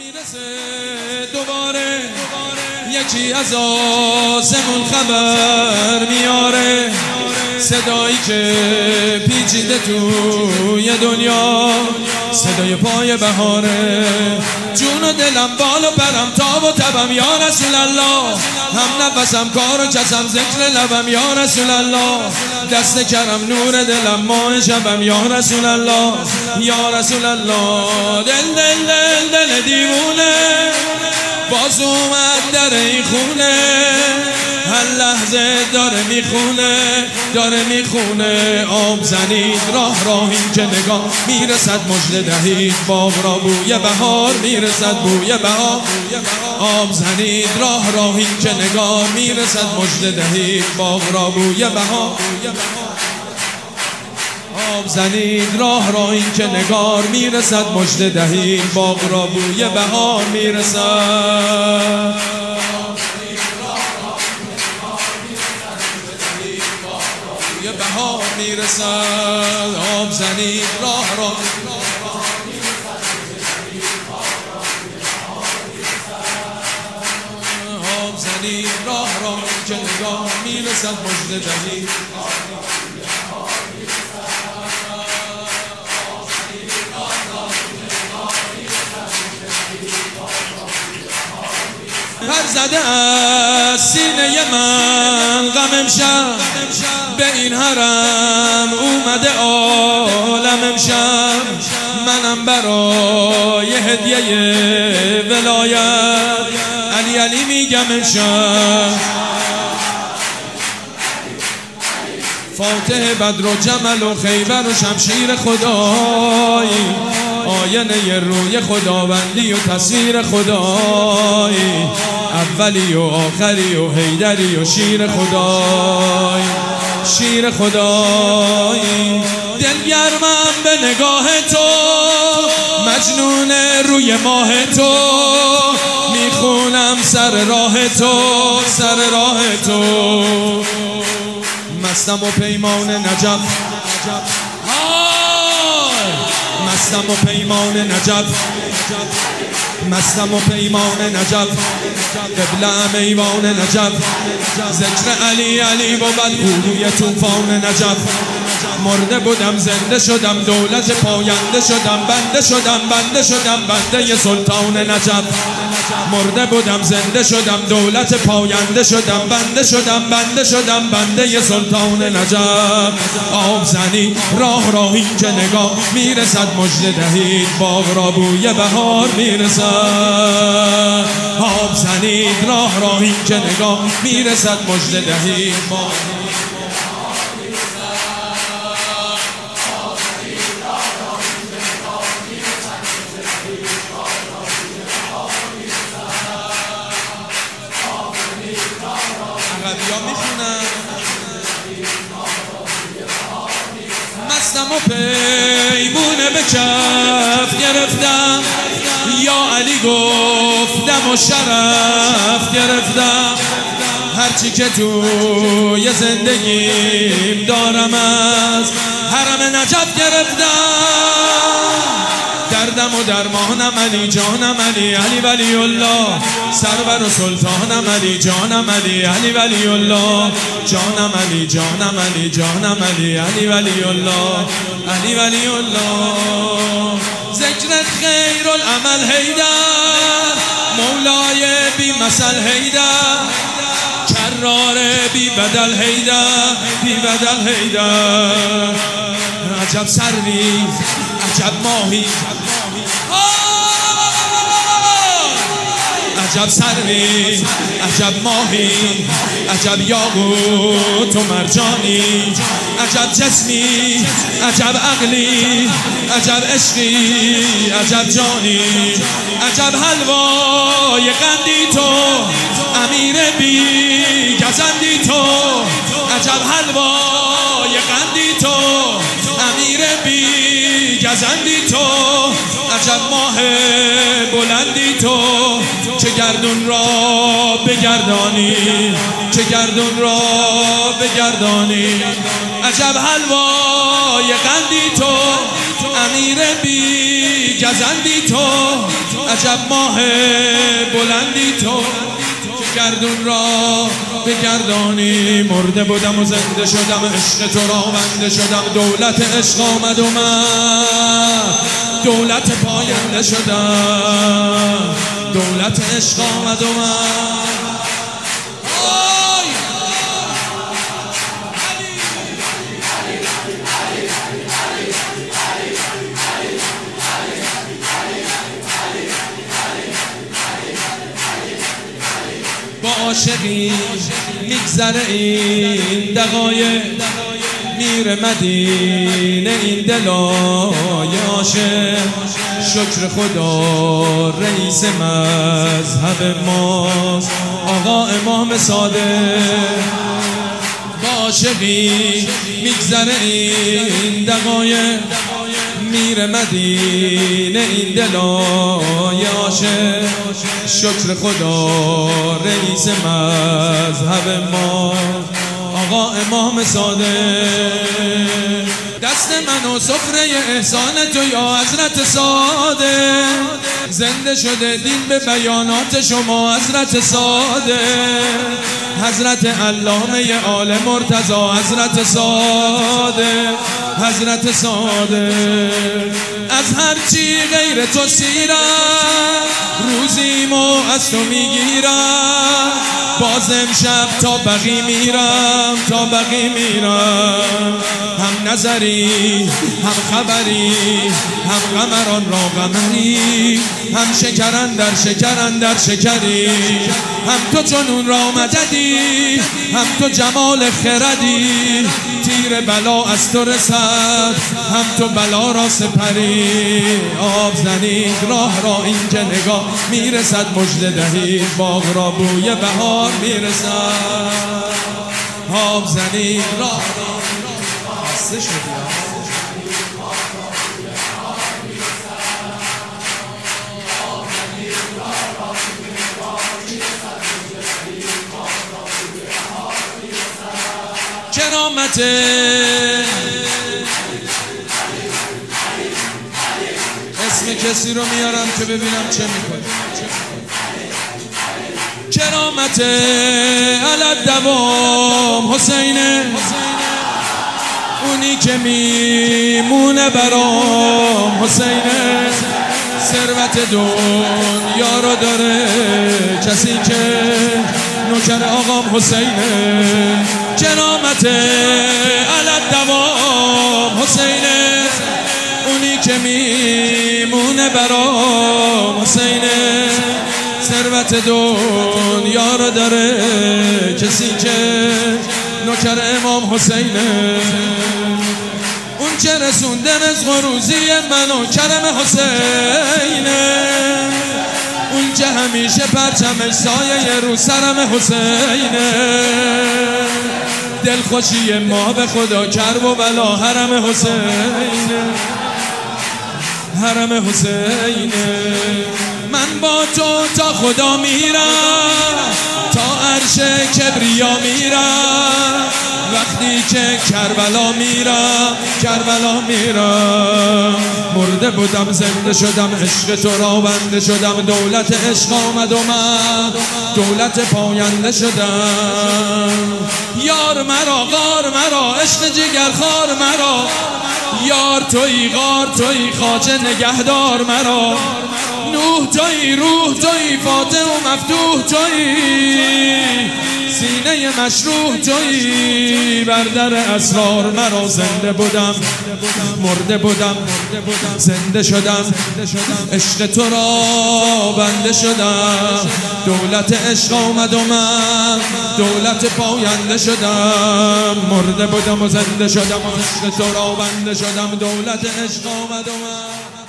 میرسه دوباره یکی از آسمون خبر میاره، صدایی که پیچیده توی دنیا، صدای پای بهاره. جون و دلم بال و پرم تاب و تبم یا رسول الله، هم نفسم کار و کسم ذکر لبم یا رسول الله. دست کرم نور دلم ماه شبم یا رسول الله، یا رسول الله. دل دل دل دل دیوونه باز اومد در این خونه، هر لحظه داره میخونه. آب زنید راه راهی که نگاه میرسد، مژده دهید باغ را بوی بهار میرسد، بوی بهار. آب زنید راه راهی که نگاه میرسد، مژده دهید باغ را بوی بهار. آب زنید راه راهی که نگار میرسد، مژده دهید باغ را بوی بهار میرسد. بوی بهار میرسد. آب زنید راه را آب زنید راه راهی که نگار میرسد، مژده دهید. پر زده از سینه من غم امشب، به این حرم اومده عالم امشب. منم برای هدیه ولایت علی علی میگم امشب. فاتح بدر و جمل و خیبر و شمشیر خدایی، آینه روی خداوندی و تصویر خدایی، اولی و آخری و حیدری و شیر خدایی، شیر خدایی. دلگرمم به نگاه تو، مجنون روی ماه تو، میخونم سر راه تو، سر راه تو. مستم و پیمان نجف، مستم و پیمان نجف، مستم و پیمان نجف، قبله‌ام ایوان نجف. ذکر علی علی بود گوی طوفان نجف. مرده بودم زنده شدم، دولت پاینده شدم، بنده شدم بنده سلطان نجف. مرده بودم زنده شدم، دولت پاینده شدم، بنده بنده سلطان نجف. آب زنی راه راهی که نگاه میرسد، مژده دهید باغ را بوی بهار میرسد. آب زنید راه راهی که نگاه میرسد، مژده دهید باغ. مستم و پیمونه به کف گرفتم، یا علی گفتم و شرف گرفتم. هرچی که توی زندگیم دارم از حرم نجف گرفتم. دردم و درمانم علی جانم علی، علی ولی الله. سرور و سلطانم علی جانم علی، علی ولی الله. جانم علی جانم علی جانم علی، علی ولی الله، علی ولی الله. ذکرت خیر العمل حیدر، مولای بی مثل حیدر، کرار بی بدل حیدر، بی بدل حیدر. عجب سروی عجب ماهی، عجب سروی عجب ماهی، عجب یاقوت و مرجانی، عجب جسمی عجب عقلی، عجب عشقی عجب جانی. عجب حلوای قندی تو، امیر بی گزندی تو. عجب حلوای قندی تو، امیر بی گزندی تو. عجب ماه بلندی تو، که گردون را بگردانی، که گردون را بگردانی. عجب حلوای قندی تو، امیر بی گزندی تو. عجب ماه بلندی تو که گردون را بگردانی. مرده بودم و زنده شدم، عشق تو را بنده شدم. دولت عشق آمد و من دولت پاینده شدم. دولت عشق آمد و من با عاشقی میگذره این دقایق، میره مدینه این دلای عاشق. شکر خدا رئیس مذهب ماست، آقا امام صادق. با عاشقی میگذره این دقایق، میره مدینه این دلای عاشق. شکر خدا رئیس مذهب ما، آقا امام صادق. دست من و سفره احسان تو یا حضرت صادق. زنده شده دین به بیانات شما حضرت صادق. حضرت علامه آل مرتضی حضرت صادق. حضرت صادق. از هرچی غیر تو سیرم، روزیمو از تو میگیرم. باز امشب تا بقی میرم، تا بقی میرم. هم نظری هم خبری، هم قمران را قمری، هم شکرن در شکرن در شکری. هم تو جنون را مددی، هم تو جمال خردی. تیر بلا از تو رسد، هم تو بلا را سپری. آب زنید راه را این که نگاه میرسد. مژده دهید باغ را بوی بهار میرسد. آب زنید راه را خسته شدی. کرامت اسم کسی رو میارم که ببینم چه میکنه. کرامت علت دوام حسینه، اونی که میمونه برام حسینه. ثروت دنیا رو داره کسی که نوکر آقام حسینه. کرامت علت دوام حسینه، اونی که میمونه برام حسینه. ثروت دنیا رو داره کسی که نوکر امام حسینه. اون که رسونده رزق و روزی منو کرم حسینه. اون که همیشه پرچمش سایه رو سرم حسینه. دلخوشی ما به خدا کرب و بلا حرم حسینه. حرم حسینه. من با تو تا خدا میرم، تا عرش کبریا میرم. وقتی که کربلا میرم، کربلا میرم. مرده بودم زنده شدم، عشق تو را بنده شدم. دولت عشق آمد و من دولت پاینده شدم. یار مرا غار مرا، عشق جگر خار مرا. یار توی غار توی خواجه نگهدار مرا. نوح توی روح توی فاتح و مفتوح توی. سینه مشروح توی بر در اسرار مرا. زنده بودم مرده بودم زنده شدم. عشق تو را بنده شدم. دولت عشق آمد و من دولت پاینده شدم. مرده بودم و زنده شدم. عشق تو را بنده شدم. دولت عشق آمد و من